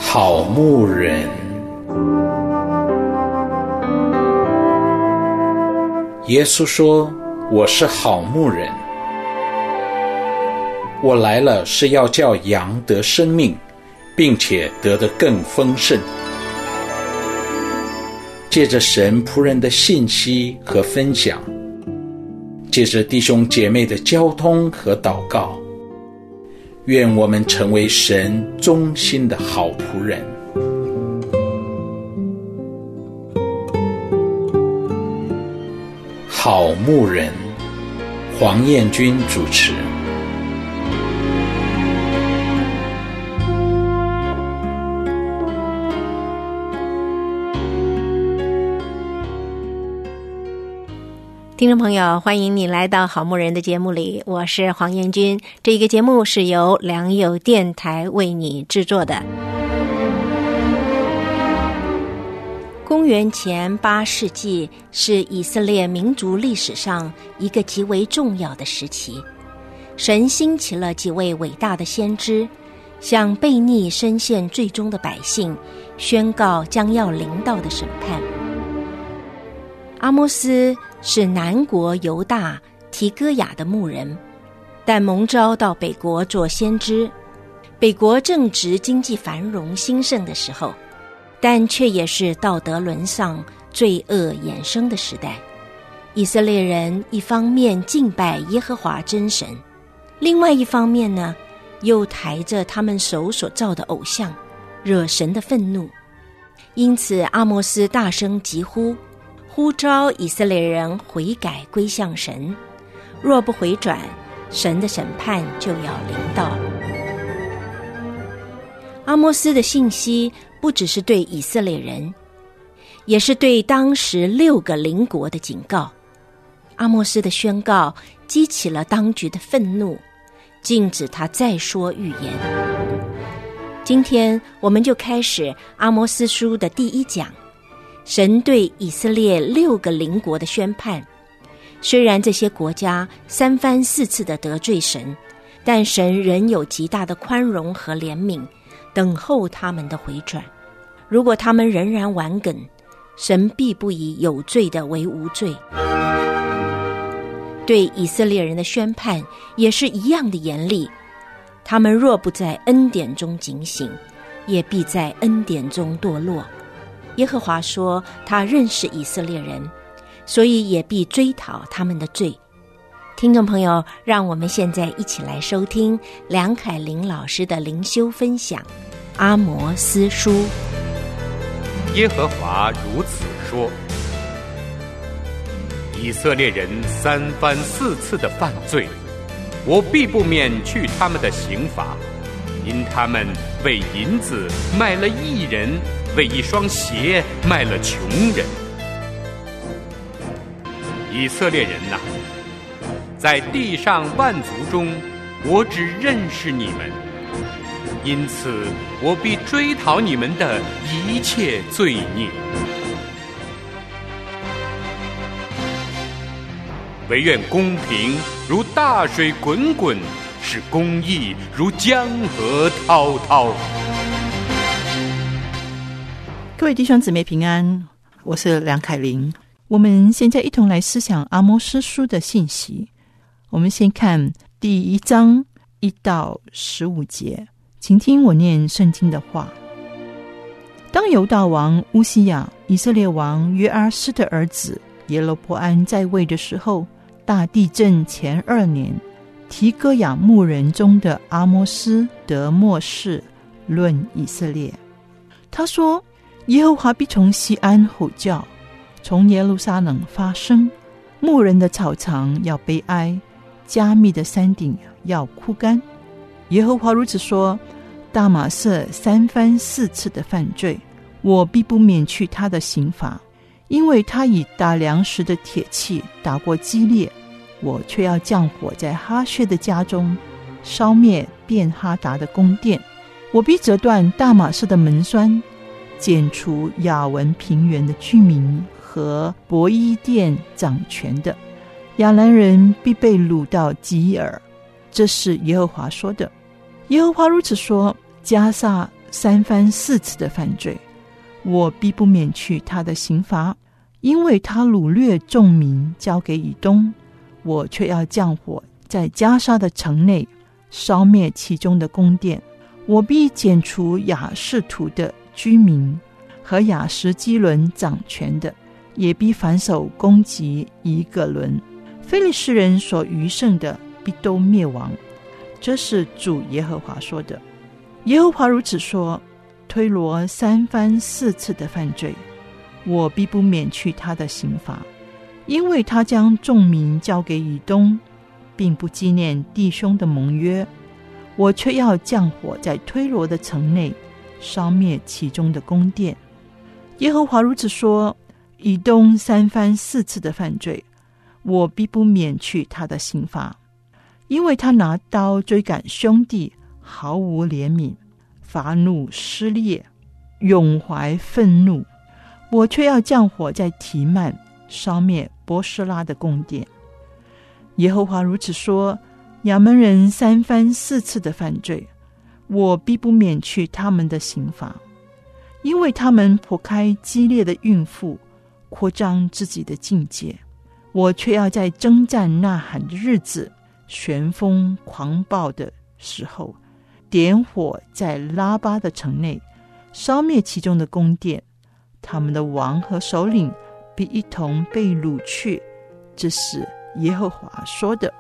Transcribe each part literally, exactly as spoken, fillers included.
好牧人。耶稣说，我是好牧人，我来了是要叫羊得生命，并且得得更丰盛。借着神仆人的信息和分享，借着弟兄姐妹的交通和祷告，愿我们成为神忠心的好仆人。好牧人，黄燕君主持。 听众朋友，欢迎你来到好牧人的节目里，我是黄燕君。这个节目是由良友电台为你制作的。公元前八世纪是以色列民族历史上一个极为重要的时期，神兴起了几位伟大的先知，向悖逆深陷罪中的百姓宣告将要临到的审判。阿摩斯是南国犹大提哥亚的牧人，但蒙召到北国做先知。北国正值经济繁荣兴盛的时候，但却也是道德沦丧、罪恶衍生的时代。以色列人一方面敬拜耶和华真神，另外一方面呢，又抬着他们手所造的偶像，惹神的愤怒。因此阿摩斯大声疾呼，呼召以色列人悔改归向神，若不回转，神的审判就要临到。阿摩斯的信息不只是对以色列人，也是对当时六个邻国的警告。阿摩斯的宣告激起了当局的愤怒，禁止他再说预言。今天我们就开始阿摩斯书的第一讲，神对以色列六个邻国的宣判。虽然这些国家三番四次的得罪神，但神仍有极大的宽容和怜悯，等候他们的回转。如果他们仍然顽梗，神必不以有罪的为无罪。对以色列人的宣判也是一样的严厉，他们若不在恩典中警醒，也必在恩典中堕落。耶和华说他认识以色列人，所以也必追讨他们的罪。听众朋友，让我们现在一起来收听梁凯琳老师的灵修分享《阿摩斯书》。 耶和华如此说：以色列人三番四次的犯罪，我必不免去他们的刑罚，因他们为银子卖了义人，为一双鞋卖了穷人。以色列人哪，在地上万族中，我只认识你们，因此我必追讨你们的一切罪孽。惟愿公平如大水滚滚，使公义如江河滔滔。 各位弟兄姊妹平安，我是梁凯琳。我们现在一同来思想阿摩斯书的信息。我们先看第一章一到十五节，请听我念圣经的话。当犹大王乌西雅、以色列王约阿斯的儿子耶罗波安在位的时候，大地震前二年，提哥亚牧人中的阿摩斯得默示论以色列。他说，耶和华必从西安吼叫，从耶路撒冷发声，牧人的草场要悲哀，加密的山顶要枯干。耶和华如此说，大马色三番四次的犯罪，我必不免去他的刑罚，因为他以打粮食的铁器打过基列，我却要降火在哈薛的家中，烧灭便哈达的宫殿。我必折断大马士的门栓，剪除亚文平原的居民和伯伊甸掌权的，亚兰人必被掳到基尔。这是耶和华说的。耶和华如此说，加萨三番四次的犯罪，我必不免去他的刑罚，因为他掳掠众民交给以东，我却要降火在加沙的城内，烧灭其中的宫殿。我必剪除亚士图的居民和亚什基伦掌权的，也必反手攻击以革伦。非利士人所余剩的必都灭亡，这是主耶和华说的。耶和华如此说，推罗三番四次的犯罪，我必不免去他的刑罚，因为他将众民交给以东，并不纪念弟兄的盟约，我却要降火在推罗的城内，烧灭其中的宫殿。耶和华如此说，以东三番四次的犯罪，我必不免去他的刑罚，因为他拿刀追赶兄弟，毫无怜悯，发怒失烈，永怀愤怒，我却要降火在提曼，烧灭波斯拉的宫殿。耶和华如此说，亚扪人三番四次的犯罪，我必不免去他们的刑罚，因为他们剖开激烈的孕妇，扩张自己的境界，我却要在征战呐喊的日子，旋风狂暴的时候，点火在拉巴的城内，烧灭其中的宫殿，他们的王和首领必一同被掳去，这是耶和华说的。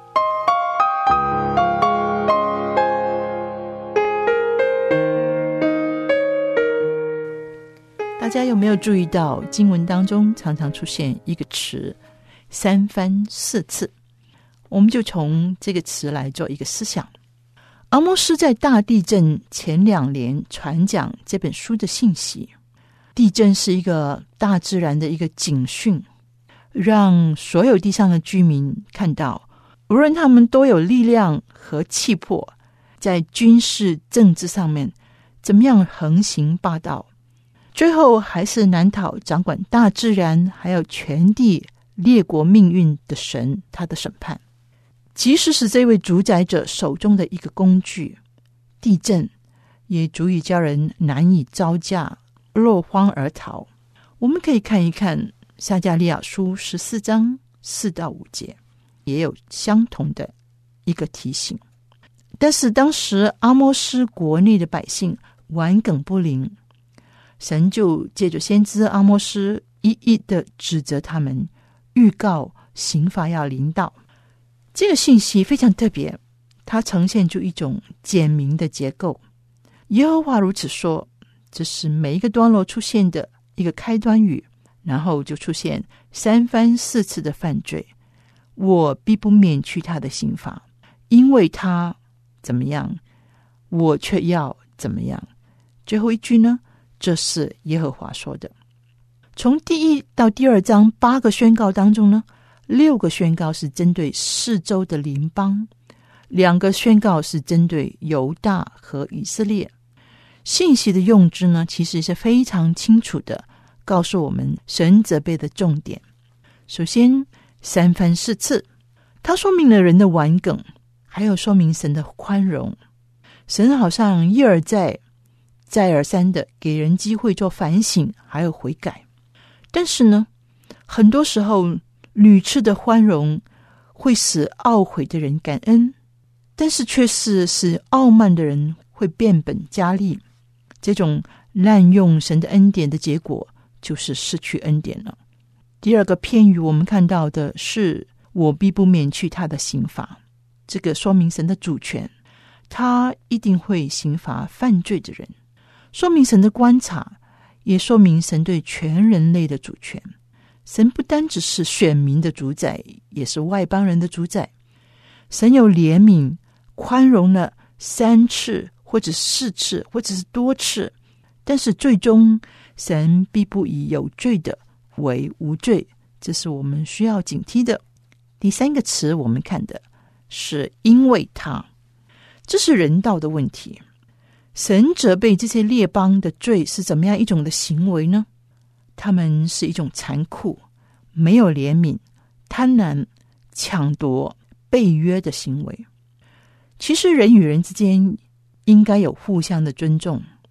大家有没有注意到经文当中常常出现一个词三番四次？我们就从这个词来做一个思想。阿摩斯在大地震前两年传讲这本书的信息。地震是一个大自然的一个警讯，让所有地上的居民看到，无论他们都有力量和气魄，在军事政治上面怎么样横行霸道，最后还是难逃掌管大自然还有全地列国命运的神他的审判。即使是这位主宰者手中的一个工具，地震也足以叫人难以招架，落荒而逃。我们可以看一看撒迦利亚书十四章四到五节，也有相同的一个提醒。但是当时阿摩斯国内的百姓顽梗不灵，神就借着先知阿摩斯一一的指责他们，预告刑罚要临到。这个信息非常特别，它呈现出一种简明的结构。耶和华如此说，这是每一个段落出现的一个开端语，然后就出现三番四次的犯罪，我必不免去他的刑罚，因为他怎么样，我却要怎么样。最后一句呢，这是耶和华说的。从第一到第二章八个宣告当中呢，六个宣告是针对四周的邻邦，两个宣告是针对犹大和以色列。信息的用之呢，其实是非常清楚的告诉我们神责备的重点。首先三番四次，它说明了人的顽梗，还有说明神的宽容。神好像一而再再而三的给人机会做反省还有悔改，但是呢，很多时候屡次的宽容会使懊悔的人感恩，但是却是使傲慢的人会变本加厉。这种滥用神的恩典的结果就是失去恩典了。第二个片语我们看到的是我必不免去他的刑罚，这个说明神的主权，他一定会刑罚犯罪的人，说明神的观察，也说明神对全人类的主权。神不单只是选民的主宰，也是外邦人的主宰。神有怜悯，宽容了三次或者四次或者是多次，但是最终神必不以有罪的为无罪，这是我们需要警惕的。第三个词我们看的是因为他，这是人道的问题。神责备这些列邦的罪是怎么样一种的行为呢？他们是一种残酷、没有怜悯、贪婪、抢夺、背约的行为。其实人与人之间应该有互相的尊重，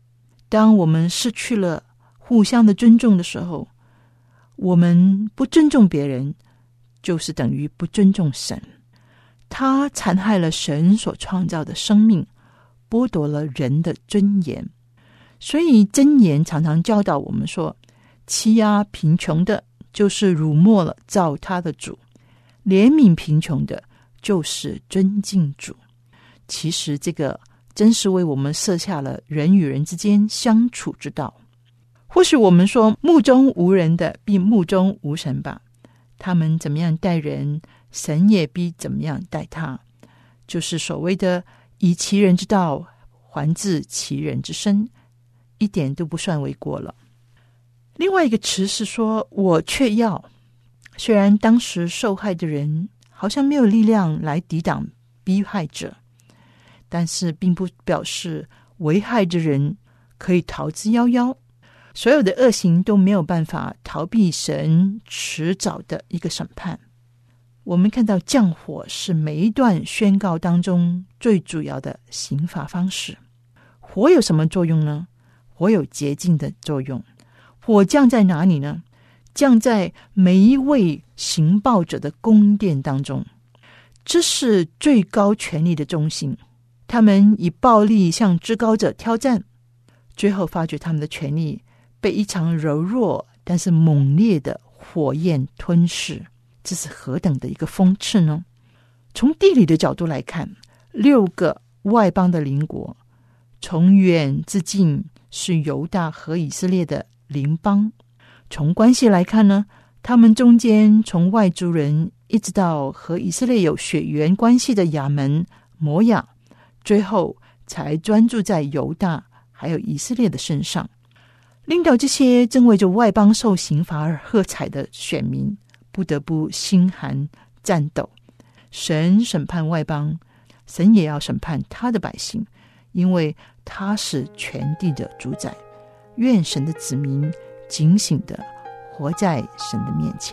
当我们失去了互相的尊重的时候，我们不尊重别人，就是等于不尊重神。他残害了神所创造的生命，剥夺了人的尊严。所以箴言常常教导我们说，欺压贫穷的就是辱没了造他的主，怜悯贫穷的就是尊敬主。其实这个真是为我们设下了人与人之间相处之道。或许我们说目中无人的必目中无神吧，他们怎么样待人，神也必怎么样待他，就是所谓的以其人之道还治其人之身，一点都不算为过了。另外一个词是说我却要，虽然当时受害的人好像没有力量来抵挡逼害者，但是并不表示危害之人可以逃之夭夭，所有的恶行都没有办法逃避神迟早的一个审判。我们看到降火是每一段宣告当中最主要的刑罚方式。火有什么作用呢？火有洁净的作用。火降在哪里呢？降在每一位行暴者的宫殿当中，这是最高权力的中心。他们以暴力向至高者挑战，最后发觉他们的权力被一场柔弱但是猛烈的火焰吞噬，这是何等的一个讽刺呢？从地理的角度来看，六个外邦的邻国，从远至近是犹大和以色列的邻邦。从关系来看呢，他们中间从外族人一直到和以色列有血缘关系的亚门、摩亚，最后才专注在犹大还有以色列的身上。令到这些正为着外邦受刑罚而喝彩的选民不得不心寒战斗。神审判外邦，神也要审判他的百姓，因为他是全地的主宰。愿神的子民警醒地活在神的面前。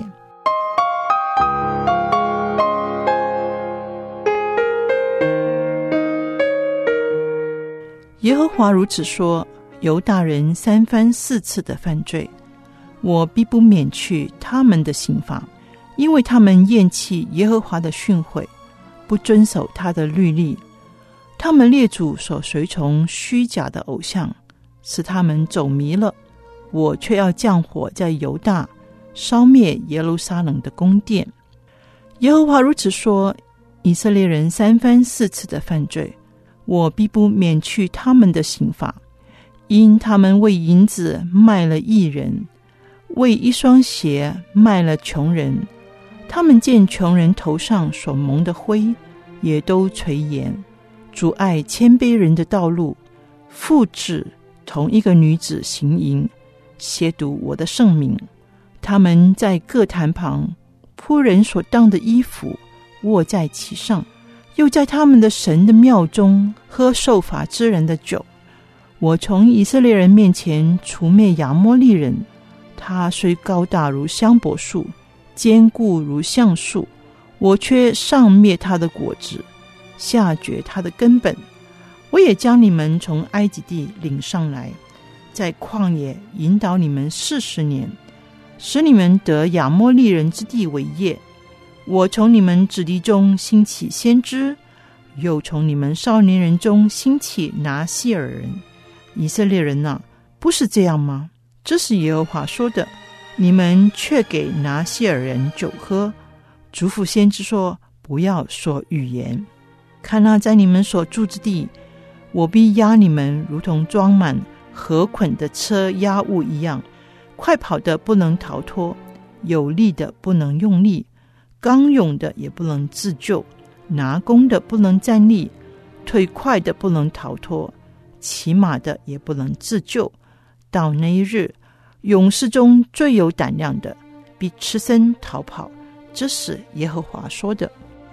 耶和华如此说，犹大人三番四次的犯罪，我必不免去他们的刑罚，因为他们厌弃耶和华的训诲，不遵守他的律例。他们列祖所随从虚假的偶像，使他们走迷了。我却要降火在犹大，烧灭耶路撒冷的宫殿。耶和华如此说，以色列人三番四次的犯罪，我必不免去他们的刑罚，因他们为银子卖了义人，为一双鞋卖了穷人。他们见穷人头上所蒙的灰，也都垂涎，阻碍谦卑人的道路，复制同一个女子行淫，亵渎我的圣名。他们在各坛旁铺人所当的衣服，卧在其上，又在他们的神的庙中喝受罚之人的酒。我从以色列人面前除灭亚摩利人，他虽高大如香柏树，坚固如橡树，我却上灭他的果子，下绝他的根本。我也将你们从埃及地领上来，在旷野引导你们四十年，使你们得亚摩利人之地为业。我从你们子弟中兴起先知，又从你们少年人中兴起拿西尔人。以色列人啊，不是这样吗？这是耶和华说的。你们却给拿西尔人酒喝，嘱咐先知说，不要说预言。看那在你们所住之地，我必压你们如同装满禾捆的车压物一样，快跑的不能逃脱，有力的不能用力，刚勇的也不能自救，拿弓的不能站立，腿快的不能逃脱，骑马的也不能自救。到那一日，勇士中最有胆量的必赤身逃跑，这是耶和华说的。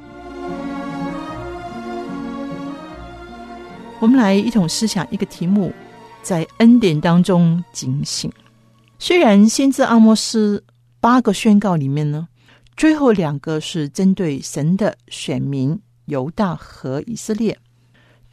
我们来一同思想一个题目，在恩典当中警醒。虽然先知阿摩斯八个宣告里面呢，最后两个是针对神的选民犹大和以色列，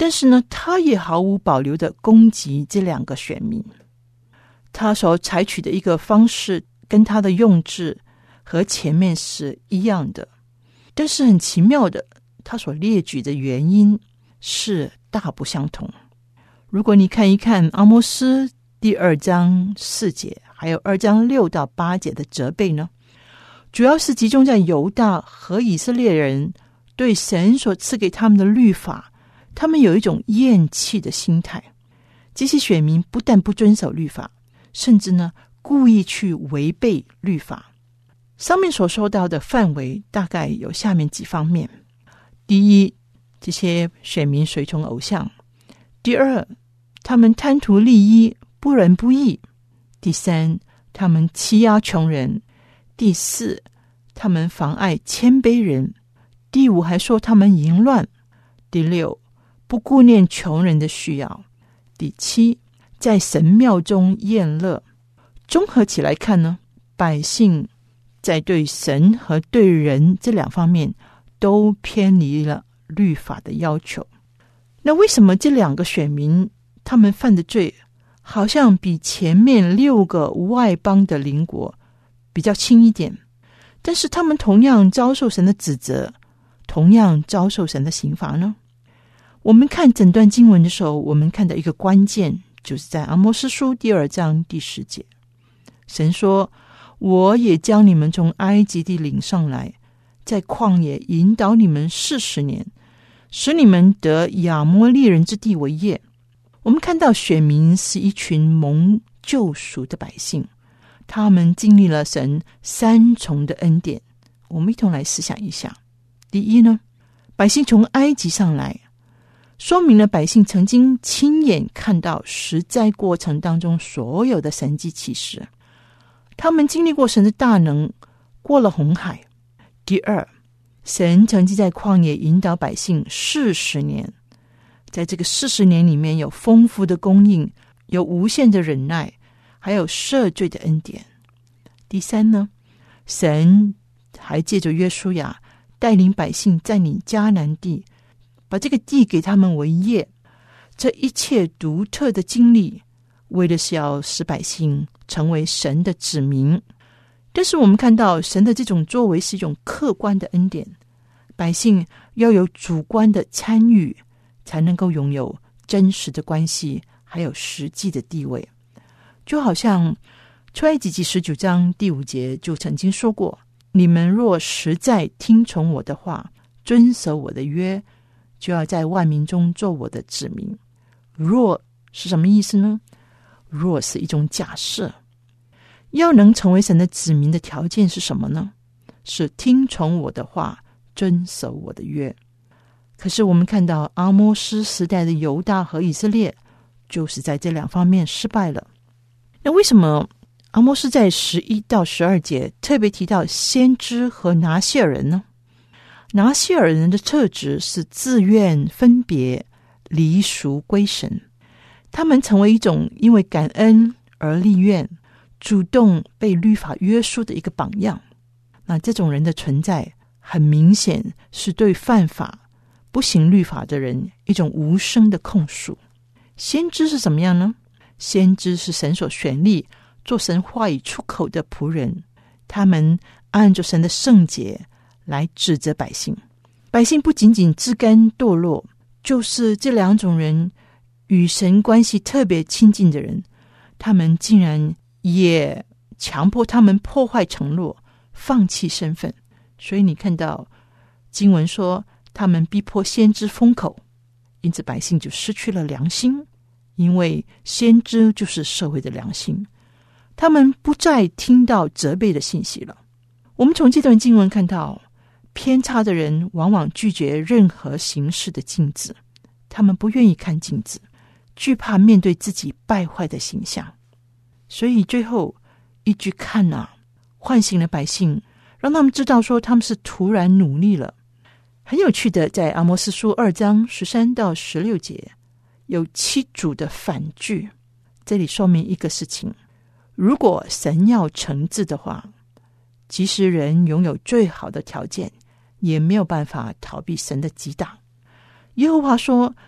但是呢，他也毫无保留的攻击这两个选民。他所采取的一个方式跟他的用字和前面是一样的，但是很奇妙的，他所列举的原因是大不相同。如果你看一看阿摩斯第二章四节还有二章六到八节的责备呢，主要是集中在犹大和以色列人对神所赐给他们的律法，他们有一种厌弃的心态。这些选民不但不遵守律法，甚至呢故意去违背律法。上面所说到的范围大概有下面几方面：第一，这些选民随从偶像；第二，他们贪图利益，不仁不义；第三，他们欺压穷人；第四，他们妨碍谦卑人；第五，还说他们淫乱；第六，不顾念穷人的需要；第七，在神庙中宴乐。综合起来看呢，百姓在对神和对人这两方面都偏离了律法的要求。那为什么这两个选民他们犯的罪好像比前面六个外邦的邻国比较轻一点，但是他们同样遭受神的指责，同样遭受神的刑罚呢？我们看整段经文的时候，我们看到一个关键，就是在阿摩司书第二章第十节，神说，我也将你们从埃及地领上来，在旷野引导你们四十年，使你们得亚摩利人之地为业。我们看到选民是一群蒙救赎的百姓，他们经历了神三重的恩典。我们一同来思想一下。第一呢，百姓从埃及上来，说明了百姓曾经亲眼看到实在过程当中所有的神迹奇事，他们经历过神的大能，过了红海。第二，神曾经在旷野引导百姓四十年，在这个四十年里面有丰富的供应，有无限的忍耐，还有赦罪的恩典。第三呢，神还借着约书亚带领百姓占领迦南地，把这个地给他们为业。这一切独特的经历，为的是要使百姓成为神的子民。但是我们看到神的这种作为是一种客观的恩典，百姓要有主观的参与，才能够拥有真实的关系，还有实际的地位。就好像出埃及记十九章第五节就曾经说过，你们若实在听从我的话，遵守我的约，就要在万民中做我的子民。若是什么意思呢？若是一种假设。要能成为神的子民的条件是什么呢？是听从我的话，遵守我的约。可是我们看到阿摩斯时代的犹大和以色列就是在这两方面失败了。那为什么阿摩斯在十一到十二节特别提到先知和拿细尔人呢？拿细尔人的特质是自愿分别，离俗归神，他们成为一种因为感恩而立愿，主动被律法约束的一个榜样。那这种人的存在很明显是对犯法不行律法的人一种无声的控诉。先知是怎么样呢？先知是神所选立做神话语出口的仆人，他们按着神的圣洁来指责百姓。百姓不仅仅自甘堕落，就是这两种人与神关系特别亲近的人，他们竟然也强迫他们破坏承诺，放弃身份。所以你看到经文说他们逼迫先知封口，因此百姓就失去了良心，因为先知就是社会的良心，他们不再听到责备的信息了。我们从这段经文看到，偏差的人往往拒绝任何形式的镜子，他们不愿意看镜子，惧怕面对自己败坏的形象。所以最后一句看啊，唤醒了百姓，让他们知道说他们是突然努力了。很有趣的，在阿摩司书二章十三到十六节有七组的反句，这里说明一个事情：如果神要惩治的话，即使人拥有最好的条件，也没有办法逃避神的击打。耶和华说，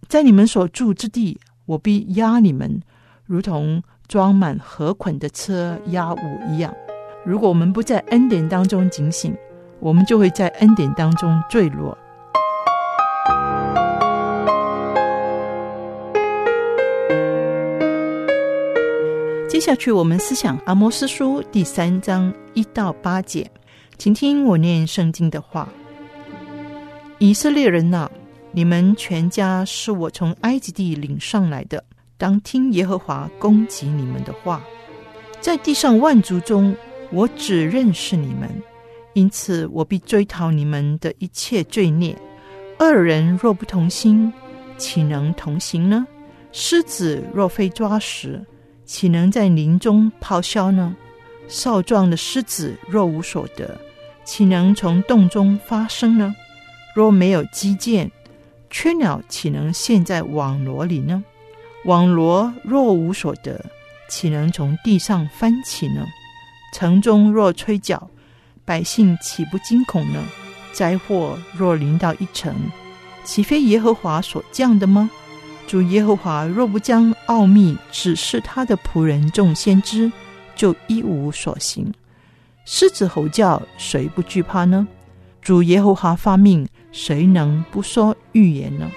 在你们所住之地，我必压你们，如同装满禾捆的车压五一样。如果我们不在恩典当中警醒，我们就会在恩典当中坠落。接下去我们思想阿摩司书第三章一到八节，请听我念圣经的话。以色列人啊，你们全家是我从埃及地领上来的，当听耶和华攻击你们的话。在地上万族中，我只认识你们，因此我必追讨你们的一切罪孽。二人若不同心，岂能同行呢？狮子若非抓食，岂能在林中咆哮呢？少壮的狮子若无所得，岂能从洞中发声呢？若没有机剑，雀鸟岂能陷在网罗里呢？网罗若无所得，岂能从地上翻起呢？城中若吹角，百姓岂不惊恐呢？灾祸若临到一城，岂非耶和华所降的吗？主耶和华若不将奥秘指示他的仆人众先知，就一无所行。狮子吼叫，谁不惧怕呢？主耶和华发命，谁能不说预言呢？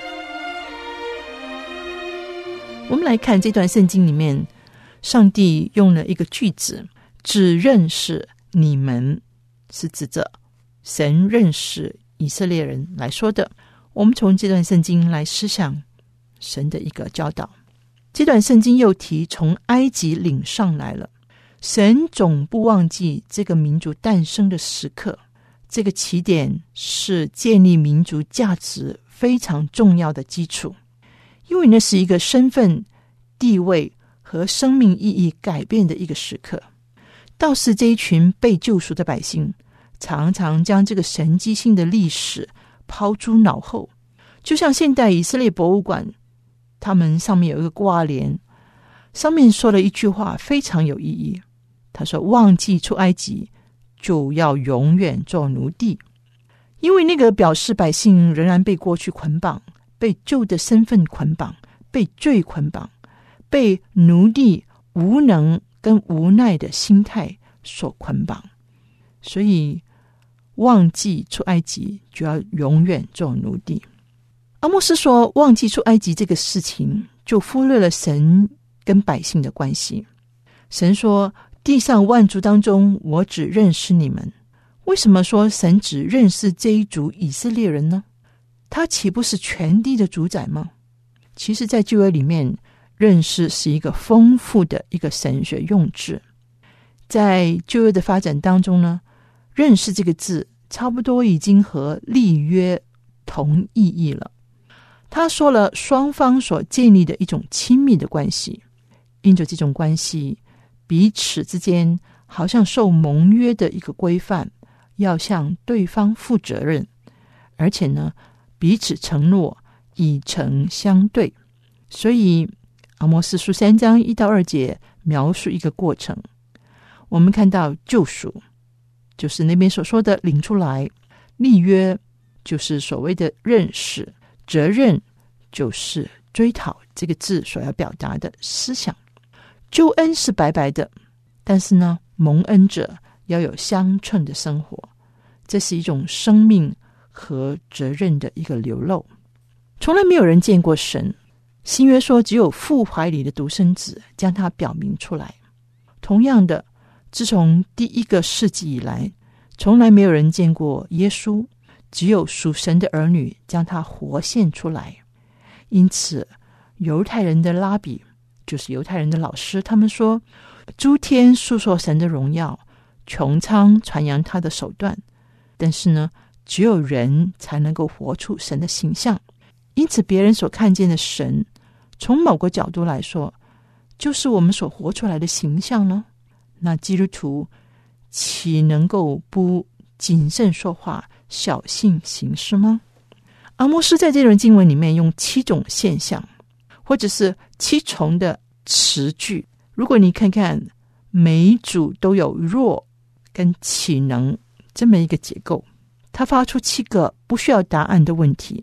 我们来看这段圣经里面，上帝用了一个句子，只认识你们，是指着神认识以色列人来说的。我们从这段圣经来思想神的一个教导。这段圣经又提从埃及领上来了，神总不忘记这个民族诞生的时刻，这个起点是建立民族价值非常重要的基础，因为那是一个身份、地位和生命意义改变的一个时刻。倒是这一群被救赎的百姓，常常将这个神迹性的历史抛诸脑后，就像现代以色列博物馆，他们上面有一个挂联，上面说了一句话非常有意义，他说忘记出埃及，就要永远做奴隶。因为那个表示百姓仍然被过去捆绑，被旧的身份捆绑，被罪捆绑，被奴隶无能跟无奈的心态所捆绑，所以忘记出埃及就要永远做奴隶。阿摩司说忘记出埃及这个事情，就忽略了神跟百姓的关系。神说地上万族当中，我只认识你们。为什么说神只认识这一族以色列人呢？他岂不是全地的主宰吗？其实在旧约里面，认识是一个丰富的一个神学用字。在旧约的发展当中呢，认识这个字差不多已经和立约同意义了。他说了双方所建立的一种亲密的关系，因着这种关系，彼此之间好像受盟约的一个规范，要向对方负责任，而且呢，彼此承诺以诚相对。所以阿摩司书三章一到二节描述一个过程，我们看到救赎，就是那边所说的领出来；立约，就是所谓的认识；责任，就是追讨这个字所要表达的思想。救恩是白白的，但是呢，蒙恩者要有相称的生活，这是一种生命和责任的一个流露。从来没有人见过神，新约说只有父怀里的独生子将他表明出来。同样的，自从第一个世纪以来，从来没有人见过耶稣，只有属神的儿女将他活现出来。因此犹太人的拉比，就是犹太人的老师，他们说诸天述说神的荣耀，穹苍传扬他的手段，但是呢，只有人才能够活出神的形象。因此别人所看见的神，从某个角度来说，就是我们所活出来的形象呢。那基督徒岂能够不谨慎说话，小心行事吗？阿摩司在这段经文里面用七种现象，或者是七重的词句。如果你看看每一组都有若跟岂能这么一个结构，它发出七个不需要答案的问题。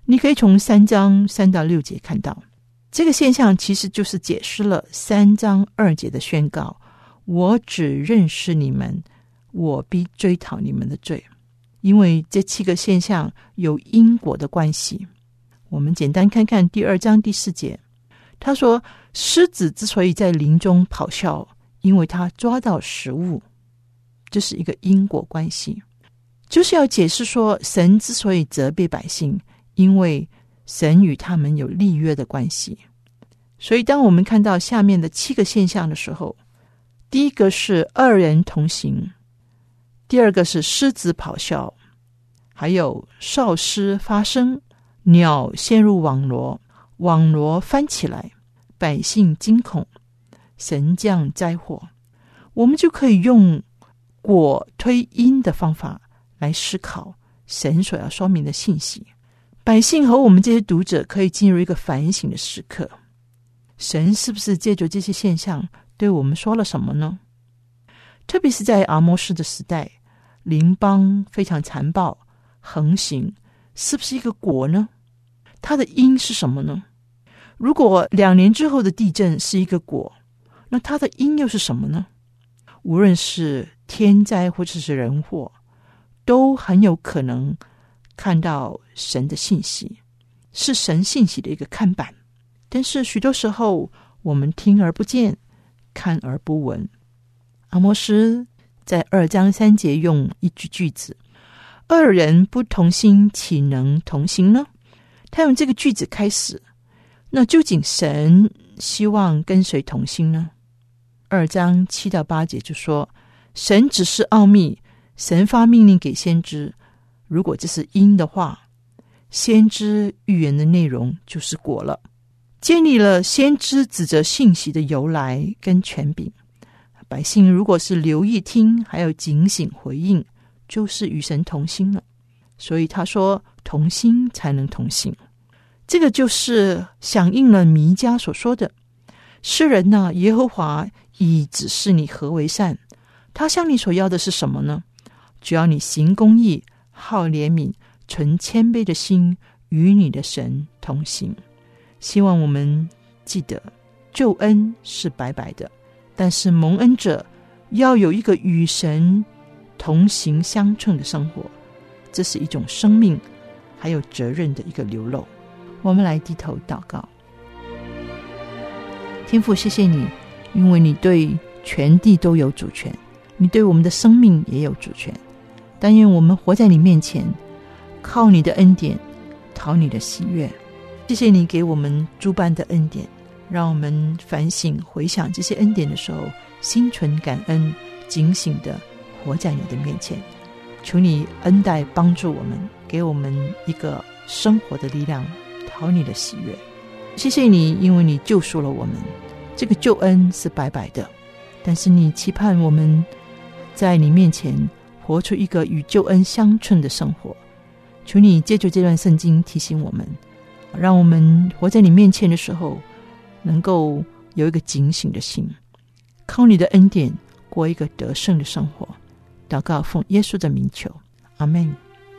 你可以从三章三到六节看到，这个现象其实就是解释了三章二节的宣告：我只认识你们，我必追讨你们的罪。因为这七个现象有因果的关系。我们简单看看第二章第四节，他说，狮子之所以在林中咆哮，因为他抓到食物，这是一个因果关系，就是要解释说，神之所以责备百姓，因为神与他们有立约的关系。所以当我们看到下面的七个现象的时候，第一个是二人同行，第二个是狮子咆哮，还有哨狮发声，鸟陷入网罗，网罗翻起来，百姓惊恐，神降灾祸。我们就可以用果推因的方法来思考神所要说明的信息。百姓和我们这些读者可以进入一个反省的时刻，神是不是借着这些现象对我们说了什么呢？特别是在阿摩斯的时代，邻邦非常残暴横行，是不是一个果呢？它的因是什么呢？如果两年之后的地震是一个果，那它的因又是什么呢？无论是天灾或者是人祸，都很有可能看到神的信息，是神信息的一个看板。但是许多时候我们听而不见，看而不闻。阿摩斯在二章三节用一句句子，二人不同心，岂能同行呢？他用这个句子开始，那究竟神希望跟谁同心呢？二章七到八节就说，神只是奥秘，神发命令给先知，如果这是因的话，先知预言的内容就是果了，建立了先知指责信息的由来跟权柄。百姓如果是留意听，还有警醒回应，就是与神同心了。所以他说，同心才能同行。这个就是响应了弥迦所说的，诗人哪、啊，耶和华已指示你何为善，他向你所要的是什么呢？只要你行公义，好怜悯，存谦卑的心，与你的神同行。希望我们记得，救恩是白白的，但是蒙恩者要有一个与神同行相称的生活，这是一种生命还有责任的一个流露。我们来低头祷告。天父，谢谢你，因为你对全地都有主权，你对我们的生命也有主权。但愿我们活在你面前，靠你的恩典，讨你的喜悦。谢谢你给我们诸般的恩典，让我们反省回想这些恩典的时候，心存感恩，警醒地活在你的面前。求你恩待帮助我们，给我们一个生活的力量，讨你的喜悦。谢谢你，因为你救赎了我们，这个救恩是白白的，但是你期盼我们在你面前活出一个与救恩相称的生活。求你借助这段圣经提醒我们，让我们活在你面前的时候能够有一个警醒的心，靠你的恩典过一个得胜的生活。祷告奉耶稣的名求，阿们。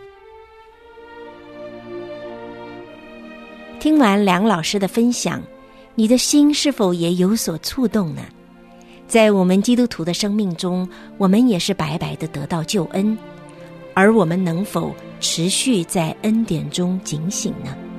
听完梁老师的分享，你的心是否也有所触动呢？在我们基督徒的生命中，我们也是白白的得到救恩，而我们能否持续在恩典中警醒呢？